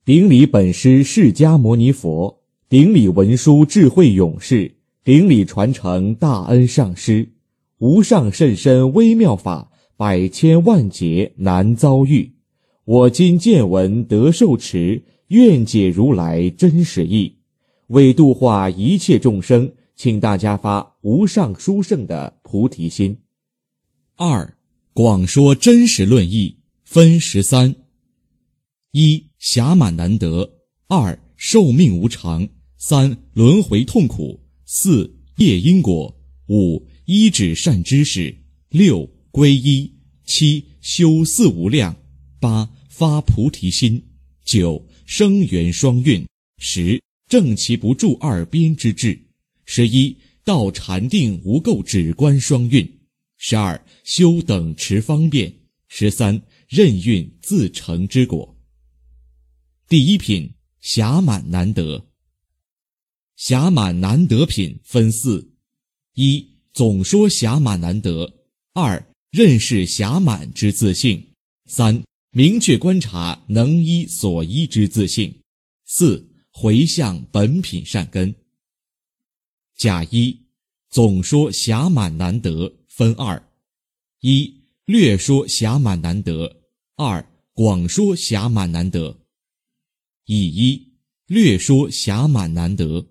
顶礼本师释迦牟尼佛，顶礼文殊智慧勇士，顶礼传承大恩上师，无上甚深微妙法，百千万劫难遭遇。我今见闻得受持，愿解如来真实义。为度化一切众生，请大家发无上殊胜的菩提心。 二、广说真实论义，分13：一、暇满难得；二、寿命无常；三、轮回痛苦；四、业因果；五、依止善知识；六、皈依；七、修四无量；八、发菩提心；九、生缘双运；十、正其不住二边之智；11、道禅定无垢止观双运；12、修等持方便；13、任运自成之果。第一品，暇满难得。暇满难得品分4：一、总说暇满难得；二、认识暇满之自性；三、明确观察能依所依之自性；四、回向本品善根。甲一、总说暇满难得分2：一、略说暇满难得；二、广说暇满难得。乙一、略说暇满难得。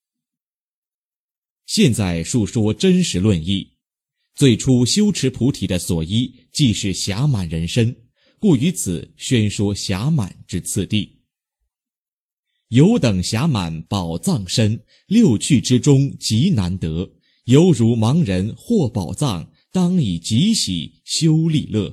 现在述说真实论义。最初修持菩提的所依，即是暇满人身，故于此宣说暇满之次第。有等暇满宝藏身，六趣之中极难得，犹如盲人获宝藏，当以极喜修利乐。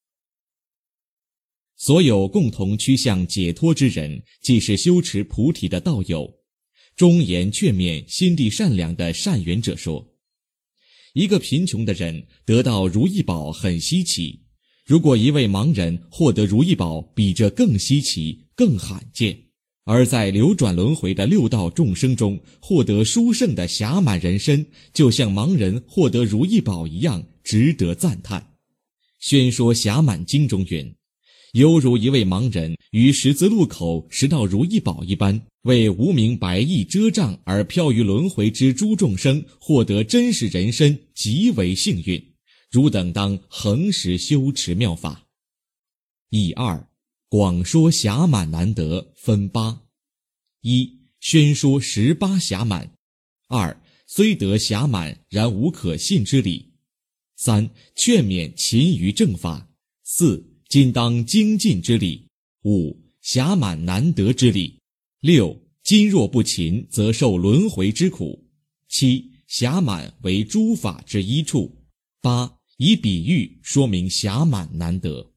所有共同趋向解脱之人，即是修持菩提的道友。忠言劝勉心地善良的善缘者说，一个贫穷的人得到如意宝很稀奇，如果一位盲人获得如意宝，比这更稀奇更罕见。而在流转轮回的六道众生中，获得殊胜的暇满人身，就像盲人获得如意宝一样，值得赞叹。宣说暇满经中云，犹如一位盲人于十字路口拾到如意宝一般，为无明白意遮障而飘于轮回之诸众生获得真实人身，极为幸运。汝等当恒时修持妙法。乙二、广说暇满难得分8：一、宣说18暇满；二、虽得暇满，然无可信之理；三、劝勉勤于正法；四、今当精进之理；五、暇满难得之理；六、今若不勤，则受轮回之苦；七、暇满为诸法之依处；八、以比喻说明暇满难得。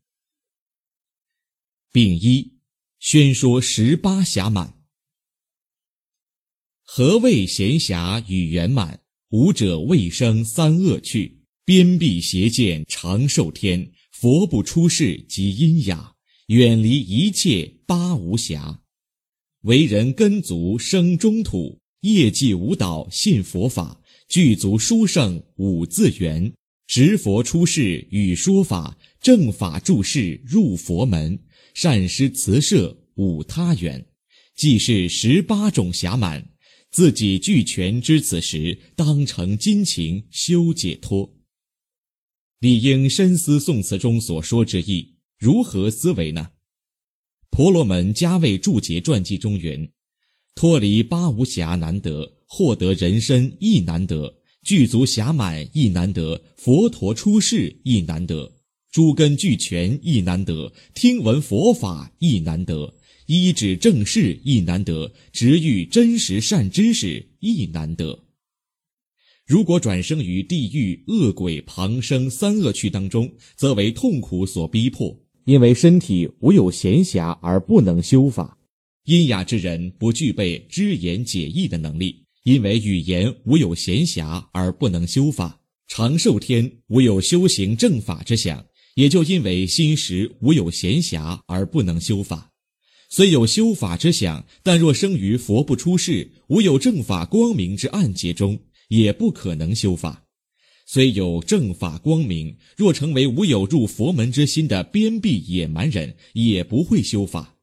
丙一、宣说18暇满。何谓闲暇与圆满？吾者未生三恶趣，边避邪见长寿天，佛不出世即阴雅，远离一切八无暇。为人根足生中土，业绩无倒信佛法，具足殊胜五自圆，执佛出世与说法，正法注释入佛门，善施慈摄五他缘，即是18种暇满。自己具全知此时，当成精勤修解脱。理应深思宋词中所说之意，如何思维呢？婆罗门迦魏注解传记中云，脱离八无暇难得，获得人身亦难得，具足暇满亦难得，佛陀出世亦难得，诸根俱全亦难得，听闻佛法亦难得，依止正事亦难得，直遇真实善知识亦难得。如果转生于地狱、恶鬼、旁生三恶趣当中，则为痛苦所逼迫， 因为身体无有闲暇而不能修法。 阴雅之人不具备知言解义的能力，因为语言无有闲暇而不能修法。长寿天无有修行正法之想，也就因为心识无有闲暇而不能修法。虽有修法之想，但若生于佛不出世，无有正法光明之暗劫中，也不可能修法。虽有正法光明，若成为无有入佛门之心的边壁野蛮人，也不会修法。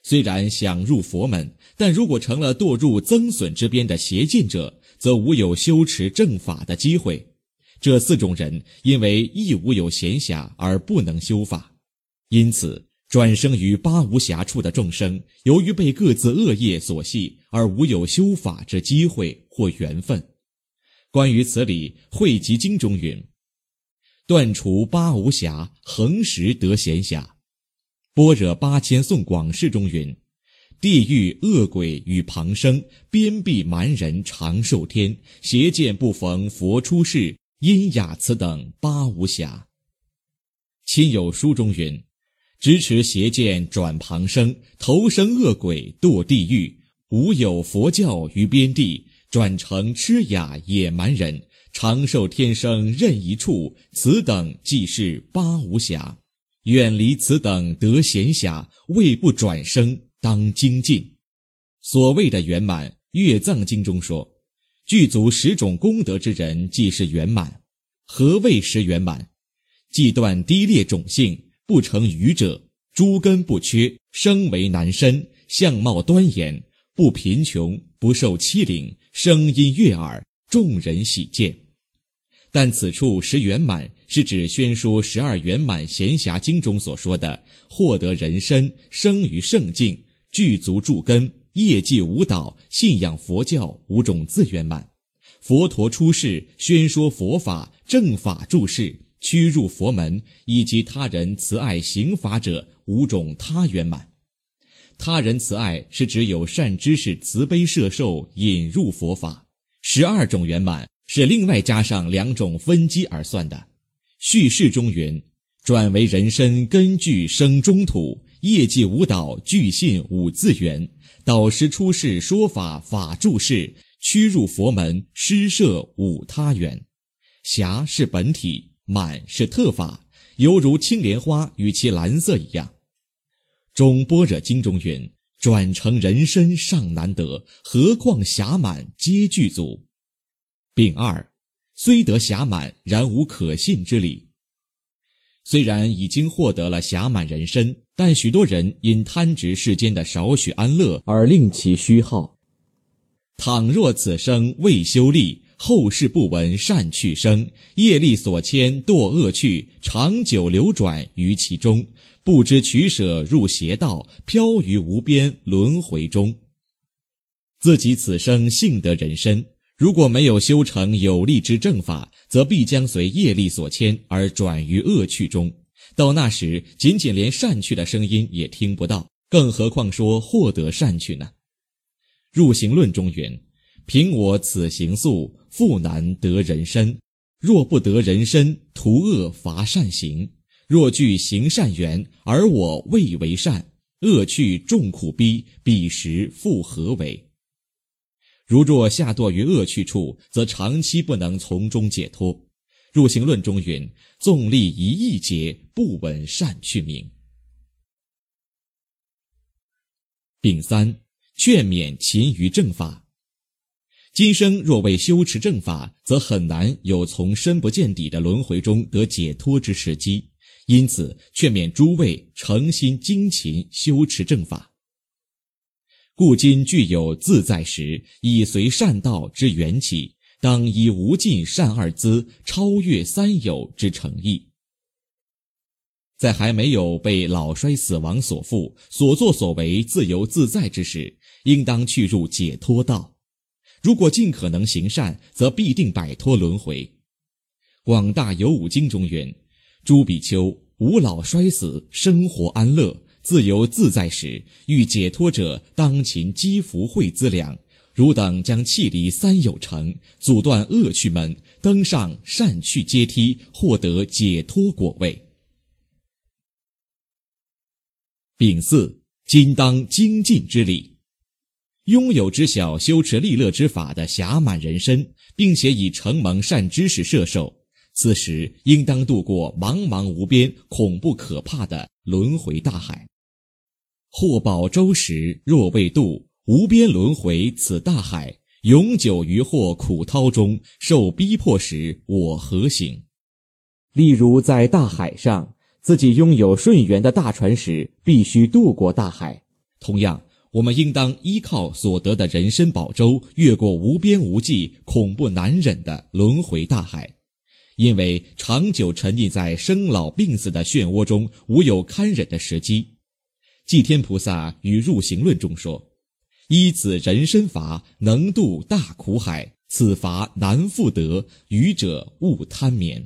虽然想入佛门，但如果成了堕入增损之边的邪见者，则无有修持正法的机会。这4种人因为亦无有闲暇而不能修法，因此转生于八无暇处的众生，由于被各自恶业所系，而无有修法之机会或缘分。关于此理，汇集经中云：断除八无暇，恒时得闲暇。般若八千颂广释中云：地狱恶鬼与旁生，边壁蛮人长寿天，邪见不逢佛出世，阴雅此等八无暇。亲友书中云：支持邪见转旁生，投生恶鬼堕地狱，无有佛教于边地，转成痴哑野蛮人，长寿天生任一处，此等即是八无暇。远离此等得闲暇，为不转生，当精进。所谓的圆满，月藏经中说，具足10种功德之人即是圆满。何谓实圆满？既断低劣种性，不成愚者，诸根不缺，生为男身，相貌端严，不贫穷，不受欺凌，声音悦耳，众人喜见。但此处实圆满是指宣说12圆满闲暇经中所说的获得人身，生于圣境，具足诸根，业绩无倒，信仰佛教5种自圆满。佛陀出世，宣说佛法，正法住世，趋入佛门，以及他人慈爱行法者5种他圆满。他人慈爱是指有善知识慈悲摄受，引入佛法。12种圆满是另外加上2种分机而算的。叙事中云：转为人身，根据生中土，业绩无倒，具信5自圆，导师出世，说法，法住世，趋入佛门，施设5他缘。暇是本体，满是特法，犹如青莲花与其蓝色一样。中般若经中云：转成人身尚难得，何况暇满皆具足。丙2，虽得暇满，然无可信之理。虽然已经获得了暇满人身，但许多人因贪执世间的少许安乐而令其虚耗。倘若此生未修力，后世不闻善去生，业力所牵堕恶趣，长久流转于其中，不知取舍入邪道，飘于无边轮回中。自己此生幸得人身，如果没有修成有力之正法，则必将随业力所牵而转于恶趣中。到那时，仅仅连善趣的声音也听不到，更何况说获得善趣呢？入行论中云：凭我此行速，复难得人身。若不得人身，图恶伐善行。若具行善缘，而我未为善，恶趣众苦逼，彼时复何为？如若下堕于恶趣处，则长期不能从中解脱。入行论中云：纵历1亿劫，不闻善趣名。丙3，劝勉勤于正法。今生若未修持正法，则很难有从深不见底的轮回中得解脱之时机，因此劝勉诸位诚心精勤修持正法。故今具有自在时，以随善道之缘起，当以无尽善二资超越三有之诚意。在还没有被老衰死亡所缚，所作所为自由自在之时，应当去入解脱道。如果尽可能行善，则必定摆脱轮回。广大有五经中云：诸比丘无老衰死，生活安乐，自由自在时，欲解脱者，当勤积福慧资粮。汝等将弃离三有城，阻断恶趣门，登上善趣阶梯，获得解脱果位。丙4，今当精进之理。拥有知晓修持利乐之法的暇满人身，并且以承蒙善知识摄受，此时应当渡过茫茫无边、恐怖可怕的轮回大海。获宝舟时若未渡，无边轮回此大海，永久于祸苦涛中，受逼迫时我何行？例如在大海上，自己拥有顺缘的大船时，必须渡过大海， 同样，我们应当依靠所得的人身宝舟，越过无边无际、恐怖难忍的轮回大海。因为长久沉溺在生老病死的漩涡中，无有堪忍的时机。济天菩萨于入行论中说：依此人身法，能渡大苦海，此法难复得，愚者勿贪眠。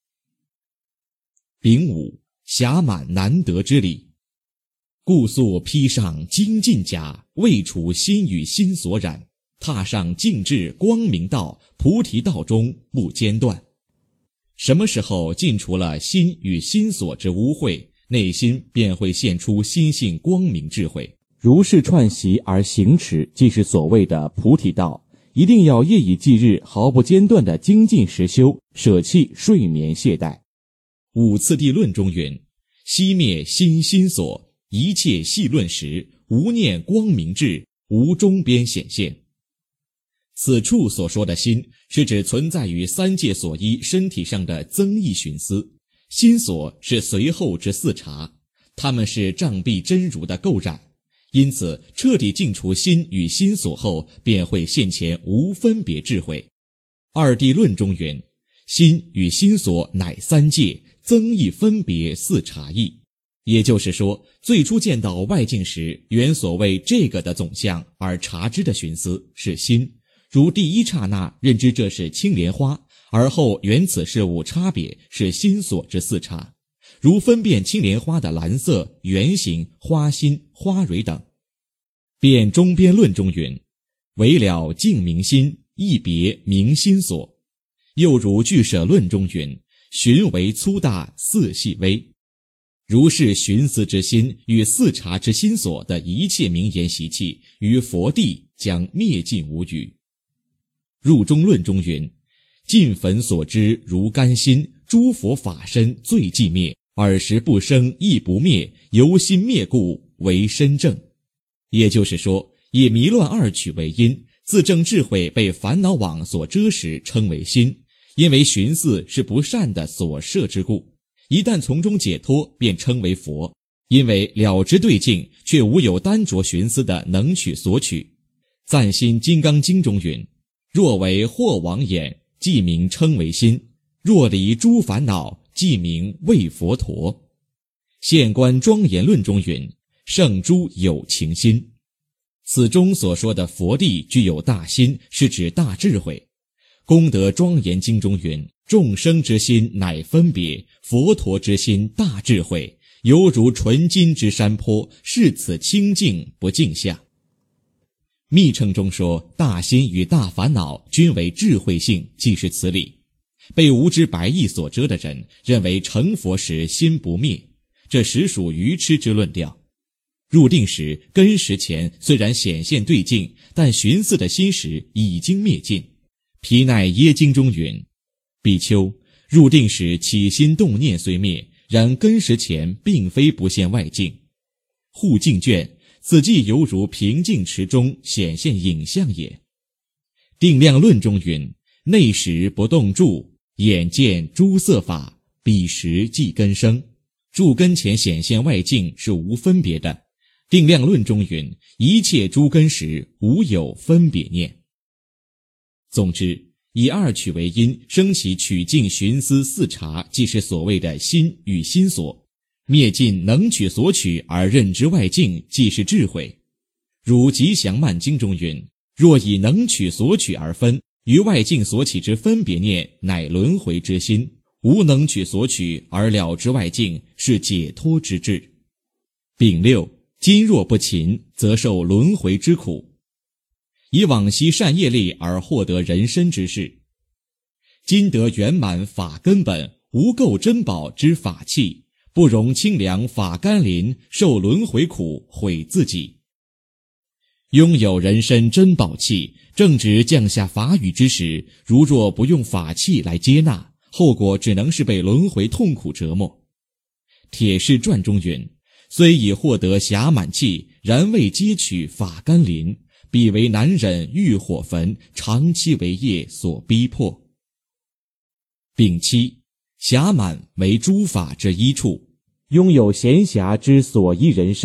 丙午，暇满难得之理。故素披上精进甲，未除心与心所染，踏上净智光明道，菩提道中不间断。什么时候尽除了心与心所之污秽，内心便会现出心性光明智慧。 如是串习而行持，即是所谓的菩提道。一定要夜以继日，毫不间断的精进实修，舍弃睡眠懈怠。 五次第论中云：熄灭心心所，一切细论时，无念光明智，无中边显现。此处所说的心，是指存在于三界所依身体上的增益寻思，心所是随后之四察，它们是障蔽真如的垢染。因此，彻底净除心与心所后，便会现前无分别智慧。二谛论中云：心与心所乃三界，增益分别四察意。也就是说，最初见到外境时，原所谓这个的总相而察知的寻思是心，如第一刹那认知这是青莲花，而后缘此事物差别是心所之四察，如分辨青莲花的蓝色、圆形、花心、花蕊等。辩中边论中云：为了净明心，一别明心所。又如俱舍论中云：寻为粗大，四细微。如是寻思之心与四察之心所的一切名言习气，于佛地将灭尽无余。入中论中云：尽焚所知如干心，诸佛法身最寂灭，尔时不生亦不灭，由心灭故为身正。也就是说，以迷乱二取为因，自证智慧被烦恼网所遮时称为心，因为寻思是不善的所摄之故，一旦从中解脱，便称为佛。因为了知对境，却无有单着寻思的能取所取。赞心金刚经中云：若为惑网眼，即名称为心；若离诸烦恼，即名为佛陀。现观庄严论中云：圣诸有情心。此中所说的佛地具有大心，是指大智慧。功德庄严经中云：众生之心乃分别，佛陀之心大智慧，犹如纯金之山坡，是此清净不净相。密乘中说，大心与大烦恼均为智慧性，即是此理。被无知白意所遮的人，认为成佛时心不灭，这实属愚痴之论调。入定时根识前虽然显现对境，但寻思的心识已经灭尽。毗奈耶经中云：比丘，入定时起心动念虽灭，然根识前并非不现外境。护境卷，此即犹如平静池中显现影像也。定量论中云：内识不动住，眼见诸色法，彼时即根生。住根前显现外境是无分别的。定量论中云：一切诸根时，无有分别念。总之，以二取为因，生起取境寻思四察，即是所谓的心与心所；灭尽能取所取而认知外境，即是智慧。如吉祥曼经中云：若以能取所取而分，于外境所起之分别念，乃轮回之心；无能取所取而了知外境，是解脱之智。丙六，今若不勤，则受轮回之苦。以往昔善业力而获得人身之事，今得圆满法根本，无垢珍宝之法器，不容清凉法甘霖，受轮回苦，毁自己。拥有人身珍宝器，正值降下法语之时，如若不用法器来接纳，后果只能是被轮回痛苦折磨。铁士传中云：虽已获得暇满器，然未接取法甘霖，彼为难忍欲火焚，长期为业所逼迫。丙七，暇满为诸法之依处， 拥有闲暇之所依人身，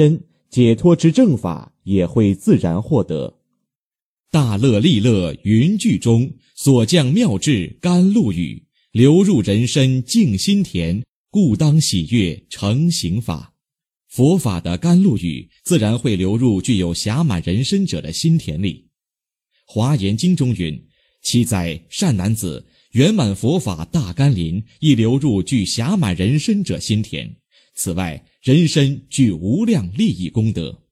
解脱之正法也会自然获得。 大乐利乐云聚中，所降妙智甘露雨，流入人身净心田，故当喜悦成行法。佛法的甘露雨自然会流入具有暇满人身者的心田里。华严经中云：七载善男子，圆满佛法大甘霖，亦流入具暇满人身者心田。此外，人身具无量利益功德。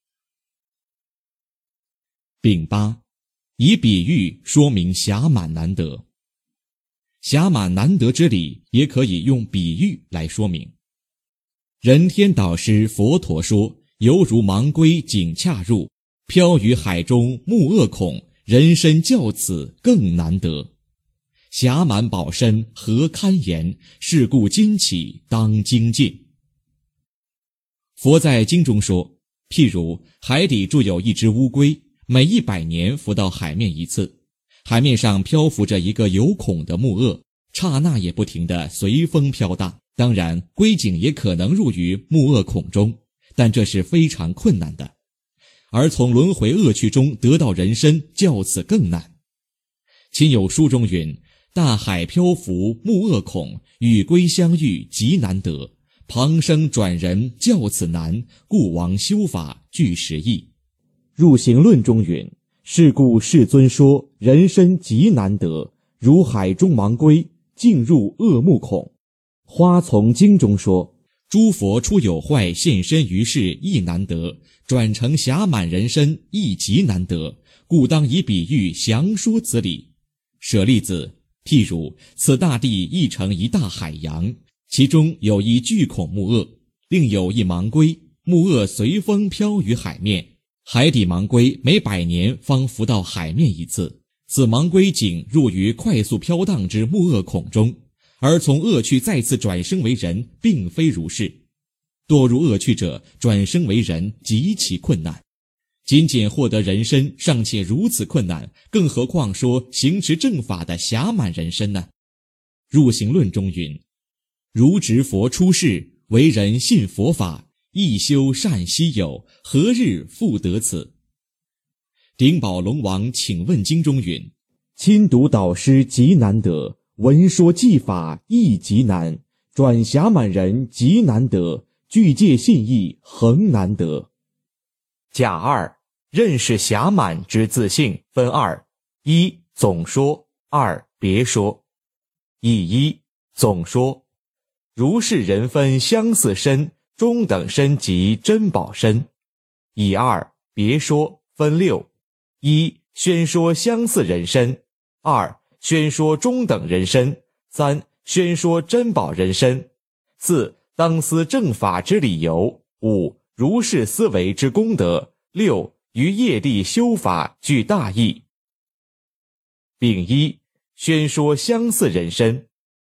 丙八，以比喻说明暇满难得。暇满难得之理，也可以用比喻来说明。人天导师佛陀说，犹如盲龟井恰入，漂于海中目恶孔，人身较此更难得。暇满宝身何堪言，是故今起当精进。佛在经中说，譬如海底住有一只乌龟，每100年浮到海面一次，海面上漂浮着一个有孔的木鳄，刹那也不停地随风飘荡。当然，龟颈也可能入于木鳄孔中，但这是非常困难的。而从轮回恶趣中得到人身，较此更难。亲友书中云：大海漂浮木鳄孔，与龟相遇极难得。旁生转人较此难，故王修法具实义。 入行论中云：是故世尊说人身极难得，如海中盲龟，进入恶木孔。花丛经中说： 诸佛出有坏现身于世亦难得，转成暇满人身亦极难得，故当以比喻详说此理。舍利子，譬如此大地亦成一大海洋，其中有一巨孔木鳄，另有一盲龟，木鳄随风飘于海面。海底盲龟每100年方浮到海面一次，此盲龟颈入于快速飘荡之木鳄孔中，而从恶趣再次转生为人，并非如是。堕入恶趣者转生为人极其困难，仅仅获得人身尚且如此困难，更何况说行持正法的暇满人身呢？入行论中云：如执佛出世，为人信佛法，亦修善希有，何日复得此？顶宝龙王请问经中云： 亲读导师极难得，闻说技法亦极难，转暇满人极难得，具戒信义恒难得。甲二，认识暇满之自性分二：一总说，二别说。一总说，如是人分相似身，中等身及珍宝身。以二别说分六：一宣说相似人身，二宣说中等人身，三宣说珍宝人身，四当思正法之理由，五如是思维之功德，六于业力修法具大义。丙一，宣说相似人身。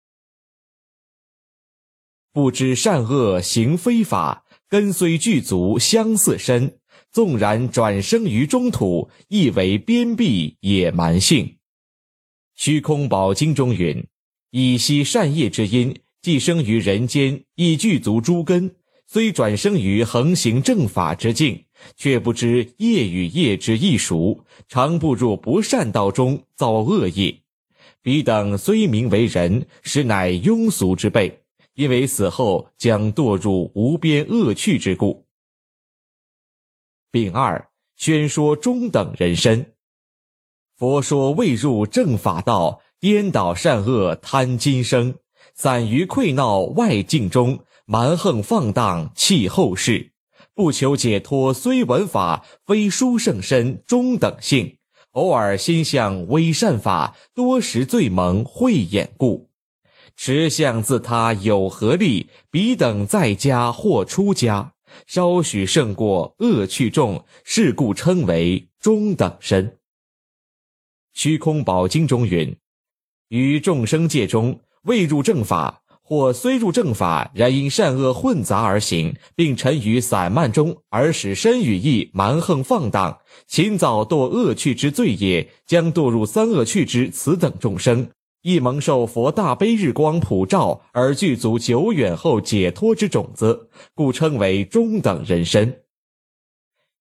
不知善恶行非法，根虽具足相似身，纵然转生于中土，亦为边壁野蛮性。虚空宝经中云：以息善业之因，既生于人间，亦具足诸根，虽转生于横行正法之境，却不知业与业之异熟，常步入不善道中，造恶业。彼等虽名为人，实乃庸俗之辈，因为死后将堕入无边恶趣之故。丙二，宣说中等人身。佛说未入正法道，颠倒善恶贪今生，散于溃闹外境中，蛮横放荡弃后世，不求解脱虽闻法，非殊胜身中等性，偶尔心向微善法，多时罪蒙慧眼故。持相自他有何利？彼等在家或出家，稍许胜过恶趣众，是故称为中等身。虚空宝经中云：于众生界中，未入正法，或虽入正法，然因善恶混杂而行，并沉于散漫中，而使身与意蛮横放荡，勤造堕恶趣之罪业，将堕入三恶趣之此等众生，亦蒙受佛大悲日光普照，而具足久远后解脱之种子，故称为中等人身。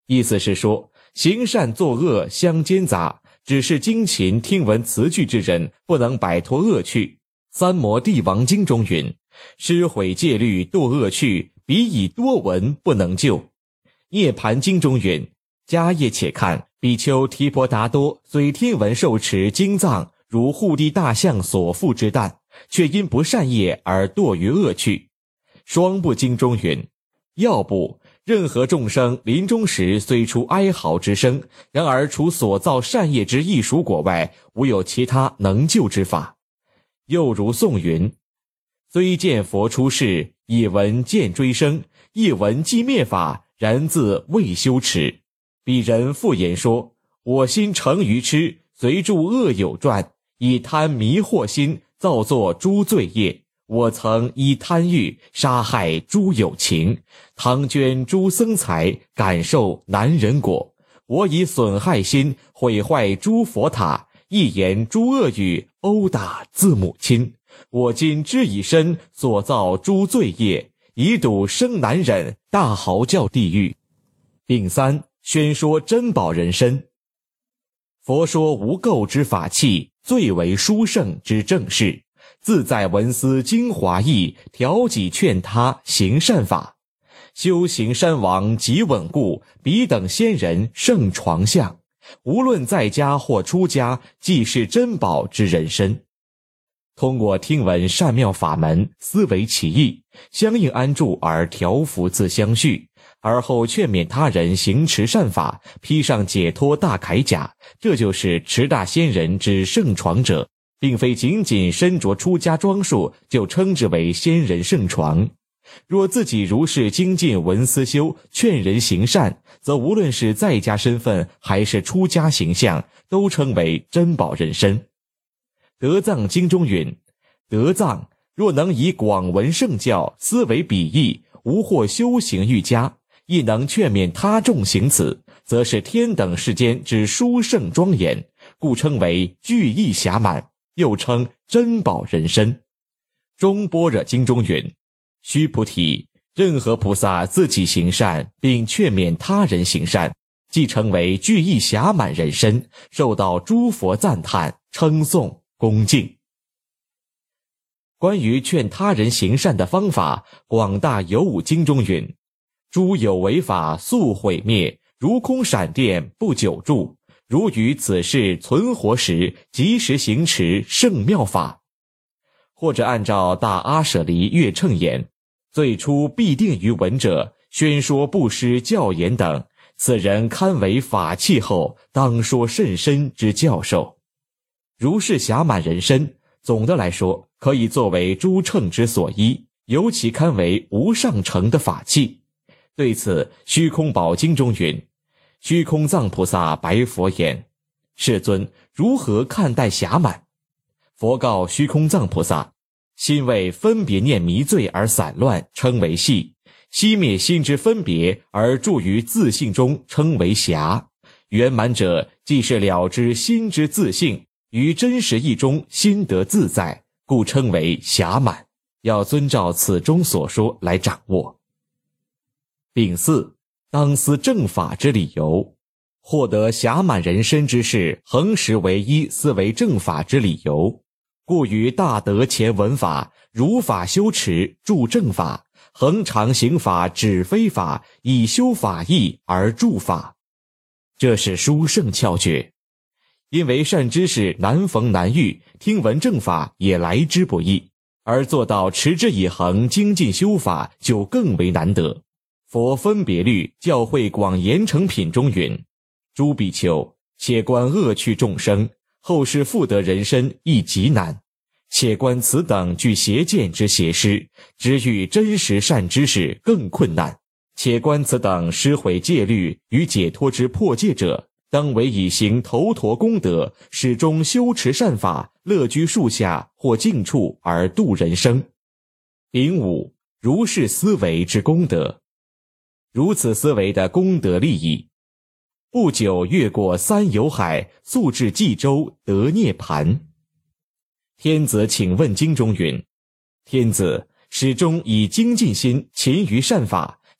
意思是说，行善作恶相间杂，只是精勤听闻词句之人不能摆脱恶趣。三摩地王经中云：失毁戒律堕恶趣，彼以多闻不能救。涅盘经中云：迦叶且看，比丘提婆达多虽听闻受持经藏如护地大象所负之担，却因不善业而堕于恶趣。双部经中云：要不任何众生临终时虽出哀嚎之声，然而除所造善业之异熟果外，无有其他能救之法。又如颂云：虽见佛出世，一闻见追生，一闻即灭法，然自未修持。彼人复言说：我心成愚痴，随助恶友传，以贪迷惑心，造作诸罪业。我曾以贪欲杀害诸有情，唐捐诸僧财，感受难忍果。我以损害心，毁坏诸佛塔，一言诸恶语，殴打自母亲。我今知以身，所造诸罪业，以睹生难忍，大嚎叫地狱。丙三，宣说珍宝人身。佛说无垢之法器，最为殊胜之正事，自在文思精华意，调己劝他行善法。修行山王极稳固，彼等仙人胜床相。无论在家或出家，既是珍宝之人身。通过听闻善妙法门，思维其意，相应安住而调伏自相续，而后劝勉他人行持善法，披上解脱大铠甲，这就是持大仙人之圣床者，并非仅仅身着出家装束就称之为仙人圣床。若自己如是精进闻思修，劝人行善，则无论是在家身份还是出家形象，都称为珍宝人身。德藏经中云：德藏若能以广闻圣教，思维彼义，无或修行愈佳，亦能劝勉他众行此，则是天等世间之殊胜庄严，故称为具义暇满，又称珍宝人身。中般若经中云：须菩提，任何菩萨自己行善，并劝勉他人行善，即成为具义暇满人身，受到诸佛赞叹、称颂、恭敬。关于劝他人行善的方法，广大有五经中云：诸有为法速毁灭，如空闪电不久住，如于此世存活时，即时行持圣妙法。或者按照大阿舍离月称言：最初必定于闻者，宣说布施教言等，此人堪为法器后，当说甚深之教授。如是暇满人身，总的来说可以作为诸乘之所依，尤其堪为无上乘的法器。对此，虚空宝经中云：虚空藏菩萨白佛言：世尊，如何看待暇满？佛告虚空藏菩萨：心为分别念迷醉而散乱，称为系；熄灭心之分别而住于自性中，称为暇。圆满者，即是了知心之自性，于真实义中心得自在，故称为暇满。要遵照此中所说来掌握。丙四，当思正法之理由。获得暇满人身之事，恒时为一思为正法之理由。故于大德前闻法，如法修持，助正法，恒常行法，止非法，以修法义而助法。这是殊胜窍诀。因为善知识难逢难遇，听闻正法也来之不易，而做到持之以恒，精进修法就更为难得。佛分别律教诲广严成品中云：诸比丘，且观恶趣众生，后世复得人身亦极难。且观此等具邪见之邪师，只遇真实善知识更困难。且观此等失毁戒律与解脱之破戒者，当为以行头陀功德，始终修持善法，乐居树下或静处而度人生。丙五，如是思维之功德。如此思维的功德利益，不久越过三有海，速至冀州，得涅盘。天子请问经中云：天子始终以精进心勤于善法，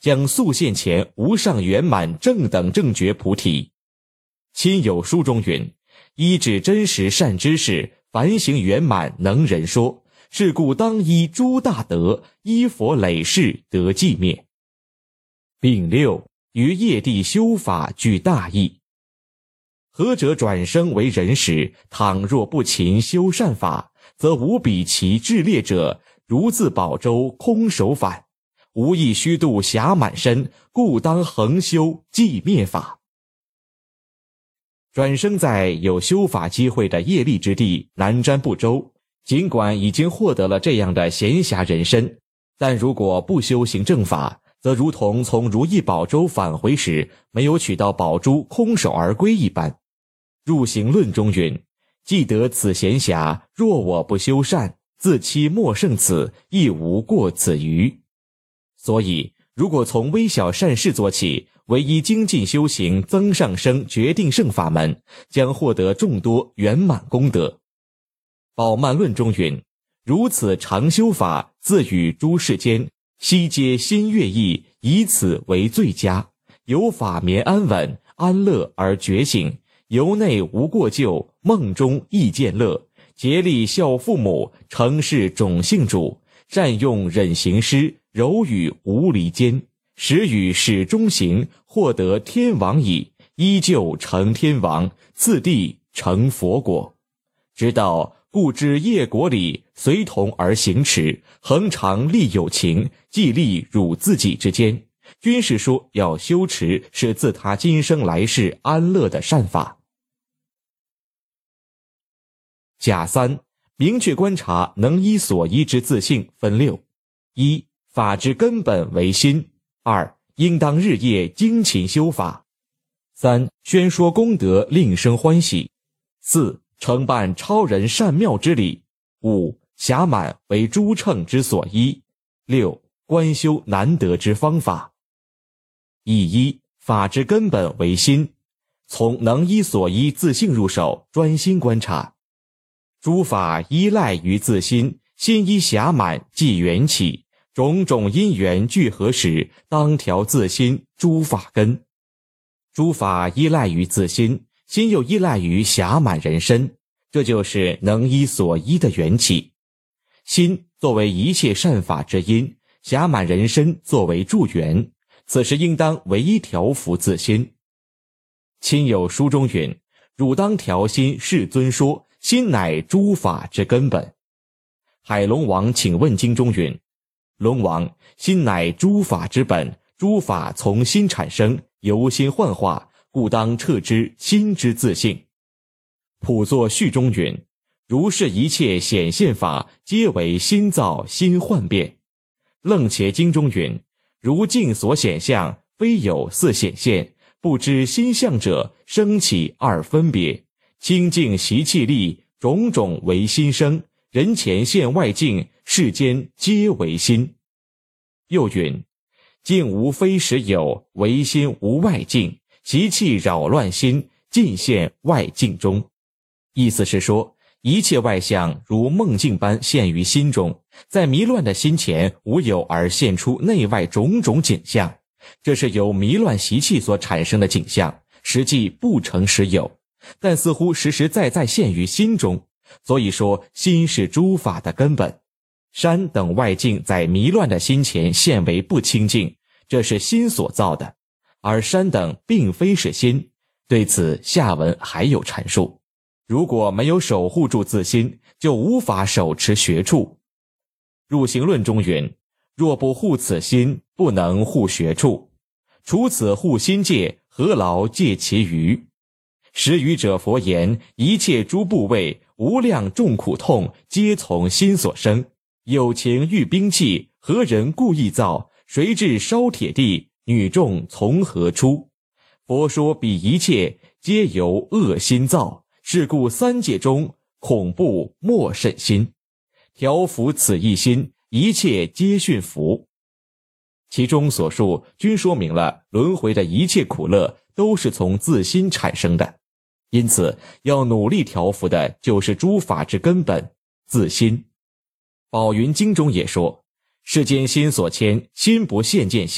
将速现前无上圆满正等正觉菩提。亲友书中云：依止真实善知识，凡行圆满能人说，是故当依诸大德，依佛累世得寂灭。丙六，于业地修法具大义。何者转生为人时，倘若不勤修善法，则无比其智劣者，如自宝舟空手返，无益虚度暇满身，故当恒修寂灭法。转生在有修法机会的业力之地，南瞻部洲，尽管已经获得了这样的闲暇人身，但如果不修行正法，则如同从如意宝洲返回时没有取到宝珠空手而归一般。入行论中云：既得此闲暇，若我不修善，自欺莫胜此，亦无过此余。所以如果从微小善事做起，唯一精进修行增上升决定胜法门，将获得众多圆满功德。宝鬘论中云：如此常修法，自与诸世间悉皆心悦意，以此为最佳。有法眠安稳，安乐而觉醒，由内无过咎，梦中亦见乐。竭力孝父母，承事种姓主，善用忍行施，柔语无离间，时与始终行，获得天王矣，依旧成天王，次第成佛果。直到故知业果理，随同而行持，恒常利有情，既利汝自己之间，均是说要修持是自他今生来世安乐的善法。甲三，明确观察能依所依之自性分六：一、法之根本为心；二、应当日夜精勤修法；三、宣说功德令生欢喜；四、承办超人善妙之理；五、暇满为诸乘之所依；六、观修难得之方法。一、法之根本为心，从能依所依自性入手，专心观察。诸法依赖于自心，心依暇满即缘起，种种因缘聚合时，当调自心诸法根。诸法依赖于自心，心又依赖于暇满人身，这就是能依所依的缘起。心作为一切善法之因，暇满人身作为助缘，此时应当唯一调伏自心。亲友书中云：汝当调心，世尊说，心乃诸法之根本。海龙王请问经中云：龙王，心乃诸法之本，诸法从心产生，由心幻化，故当彻知心之自性。普作序中云：如是一切显现法，皆为心造心幻变。楞伽经中云：如镜所显相，非有似显现，不知心相者，生起二分别。清净习气力，种种为心生，人前现外境，世间皆为心。又云：境无非实有，唯心无外境，习气扰乱心，尽现外境中。意思是说，一切外相如梦境般现于心中，在迷乱的心前无有而现出内外种种景象，这是由迷乱习气所产生的景象，实际不成实有，但似乎实实在在现于心中，所以说心是诸法的根本。山等外境在迷乱的心前现为不清净，这是心所造的，而山等并非是心，对此下文还有阐述。如果没有守护住自心，就无法手持学处。入行论中云：若不护此心，不能护学处，除此护心戒，何劳戒其余？识语者佛言：一切诸部位，无量众苦痛，皆从心所生。有情欲兵器，何人故意造？谁至烧铁地？女众从何出？佛说彼一切，皆由恶心造。是故三界中，恐怖莫甚心。调伏此一心，一切皆驯服。其中所述均说明了轮回的一切苦乐都是从自心产生的，因此要努力调伏的就是诸法之根本自心。宝云经中也说：世间心所牵，心不现见心，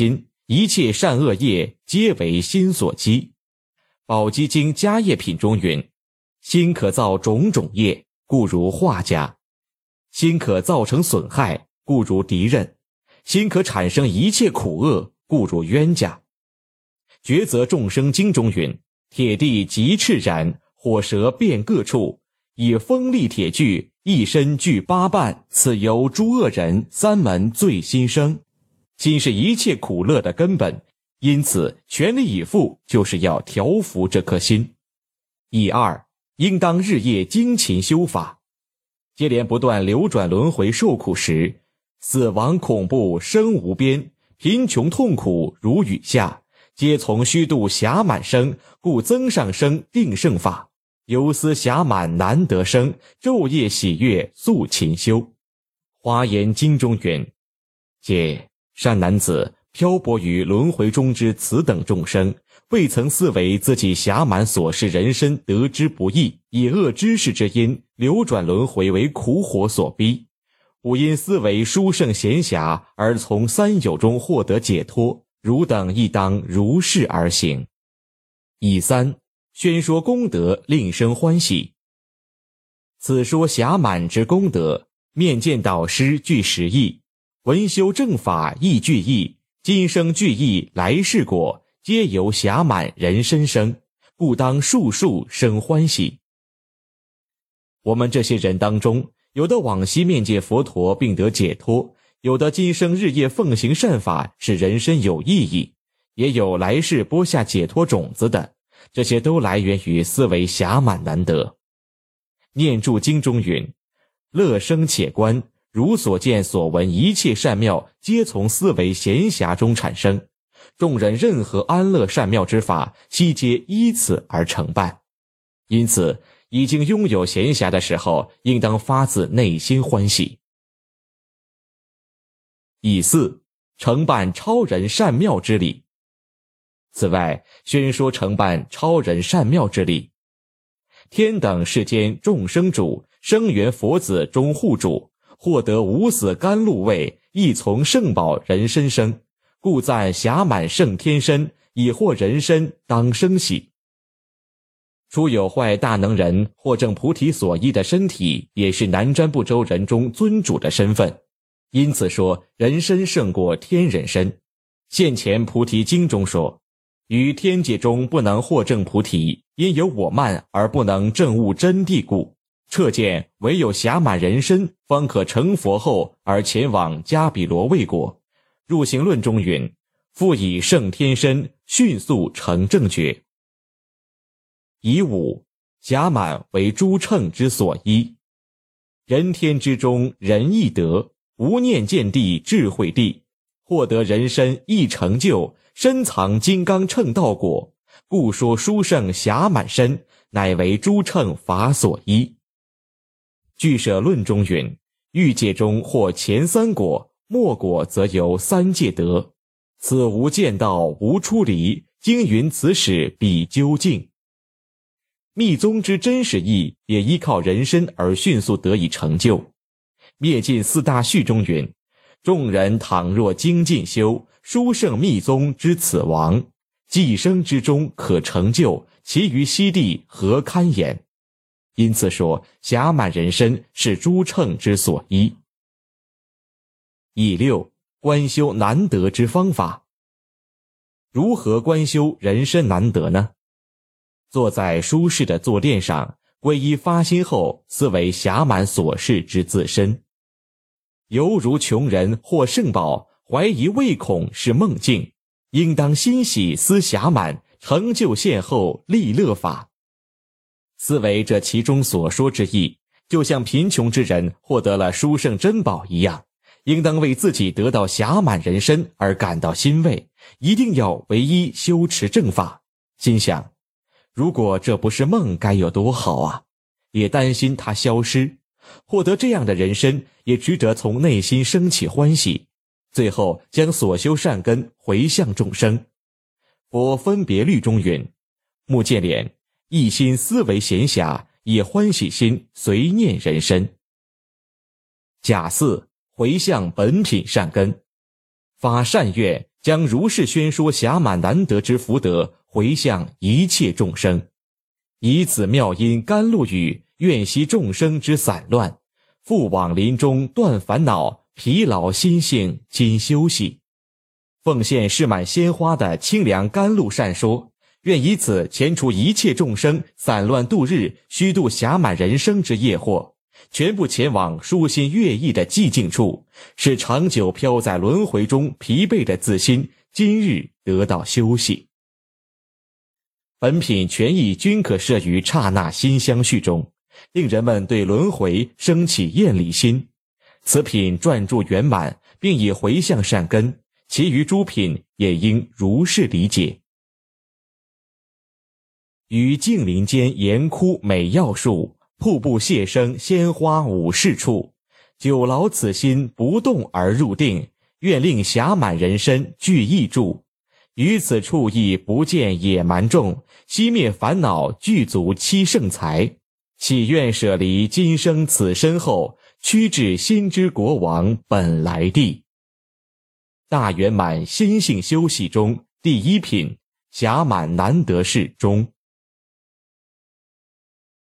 一切善恶业皆为心所积。宝积经家业品中云：心可造种种业，故如画家；心可造成损害，故如敌人；心可产生一切苦恶，故如冤家。抉择众生经中云：铁地极赤然，火舌遍各处，以锋利铁锯，一身锯八瓣，此由诸恶人三门最心生。心是一切苦乐的根本，因此全力以赴就是要调伏这颗心。以二，应当日夜精勤修法。接连不断流转轮回受苦时，死亡恐怖生无边，贫穷痛苦如雨下，皆从虚度暇满生，故增上生定胜法。游思暇满难得生，昼夜喜悦速勤修。华严经中云：解善男子漂泊于轮回中之此等众生，未曾思维自己暇满所事人身得之不易，以恶知识之因，流转轮回为苦火所逼。吾因思维殊胜闲暇，而从三有中获得解脱，汝等亦当如是而行。以三，宣说功德，令生欢喜。此说暇满之功德，面见导师具实义，文修正法亦具义，今生具义，来世果皆由暇满人身生，故当数数生欢喜。我们这些人当中，有的往昔面见佛陀并得解脱，有的今生日夜奉行善法，使人身有意义，也有来世播下解脱种子的，这些都来源于思维暇满难得。念住经中云：乐生且观，如所见所闻一切善妙，皆从思维闲暇中产生。众人任何安乐善妙之法，悉皆依此而成办。因此已经拥有闲暇的时候，应当发自内心欢喜。以四，承办超人善妙之理。此外，宣说承办超人善妙之理。天等世间众生主，生缘佛子中护主，获得无死甘露味，亦从圣宝人身生，故赞暇满圣天身，以获人身当生喜。初有坏大能人获证菩提所依的身体，也是南瞻部洲人中尊主的身份，因此说人身胜过天人身。现前菩提经中说，于天界中不能获证菩提，因有我慢而不能证悟真谛故，彻见唯有暇满人身方可成佛后而前往迦毗罗卫国。入行论中云：复以圣天身迅速成正觉。以五，暇满为诸乘之所依。人天之中仁义德，无念见地智慧地，获得人身亦成就，深藏金刚乘道果，故说殊胜暇满身，乃为诸乘法所依。俱舍论中云：欲界中获前三果，末果则由三界得，此无见道无出离，经云此始必究竟。密宗之真实义也依靠人身而迅速得以成就。灭尽四大序中云：众人倘若精进修，殊胜密宗之此王，既生之中可成就，其余悉地何堪言。因此说暇满人身是诸乘之所依。以六，观修难得之方法。如何观修人身难得呢？坐在舒适的坐垫上，皈依发心后，思维暇满所事之自身，犹如穷人获圣宝，怀疑畏恐是梦境，应当欣喜思暇满，成就现后利乐法。思维这其中所说之意，就像贫穷之人获得了殊胜珍宝一样，应当为自己得到暇满人身而感到欣慰，一定要唯一修持正法。心想，如果这不是梦该有多好啊，也担心它消失，获得这样的人身也值得从内心升起欢喜，最后将所修善根回向众生。佛分别律中云：目犍连一心思维闲暇，以欢喜心随念人身。甲四，回向本品善根。发善愿， 将如是宣说暇满难得之福德回向一切众生，以此妙音甘露雨，愿息众生之散乱，复往临终断烦恼，疲劳心性今休息。奉献释满鲜花的清凉甘露善说，愿以此遣除一切众生散乱度日虚度暇满人生之业祸，全部前往舒心悦意的寂静处，使长久飘在轮回中疲惫的自心今日得到休息。本品全意均可摄于刹那心相续中，令人们对轮回升起厌离心。此品撰著圆满，并以回向善根，其余诸品也应如是理解。于净林间岩窟美药树，瀑布谢生鲜花五事处，久劳此心不动而入定，愿令暇满人身具意住。于此处亦不见野蛮众，熄灭烦恼具足七圣财，祈愿舍离今生此身后，趋至心之国王本来地。大圆满心性修习中第一品，暇满难得事中。